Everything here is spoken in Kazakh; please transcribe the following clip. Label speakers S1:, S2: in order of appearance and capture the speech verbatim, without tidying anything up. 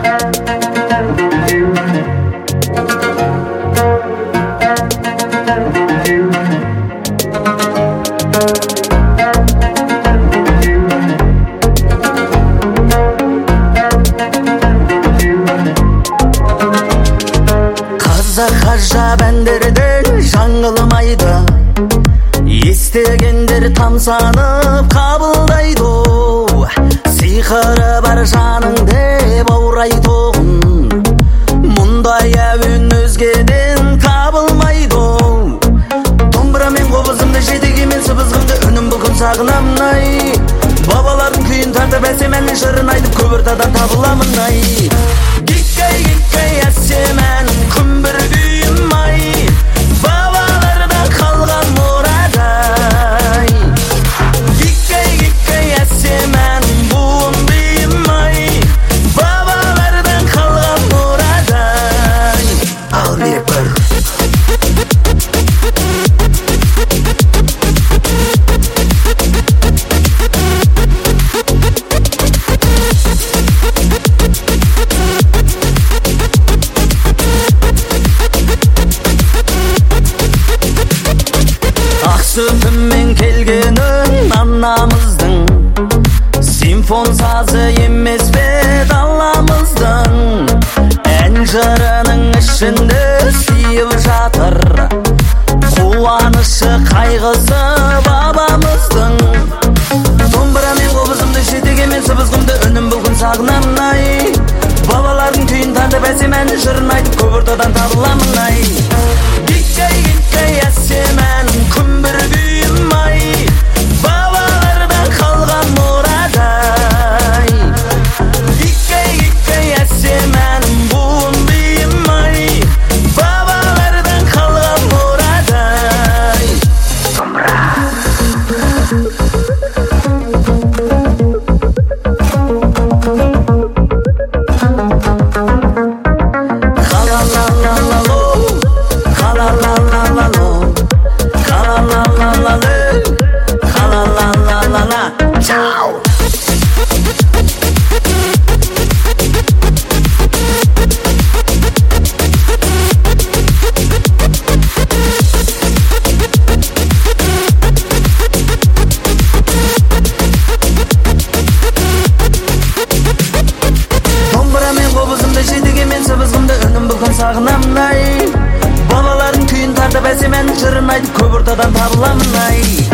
S1: Ғажап әндерден жаңылмайды, естігендер тамсанып қабылдайды. Сиқыры бар жаныңды баурайтұғын, мұндай әуен өзгеден табылмайды. Домбыра мен қобызымды, жетеге мен сыбызғымды, үнім бұл күн сағынамын ай. Бабалардың күйін тартып әсем әннен жырын айтып, көп ортадан табыламын ай. Гиккай гиккай әсем әнім күмбір күйім ай, бабалардан қалған мұрадай. Гиккай гиккай әсем әнім буын бейім ай, бабалардан қалған мұрадай. Ал беріп көр. Сүтіммен келгенін анамыздың, симфон сазы емес пе даламыздың. Ән жырының ішінде сүйіп жатыр қуанышы қайғысы бабамыздың. Домбыра мен қобызымды, жетеге мен сыбызғымды, үнім бұл күн сағынамын ай. Бабалардың күйін тартып әсем әннен жырын айтып, көп ортадан табыламын ай. Гиккай гиккай әсем әнім күмбір күйім ай, бабалардан қалған мұрадай. Гиккай гиккай әсем әнім буын бейім ай, бабалардан қалған мұрадай. Домбыра. Жетеге мен сыбызғымды, үнім бұл күн сағынамын ай. Бабалардың күйін тартып әсем әннен жырын айтып, көп ортадан табыламын ай.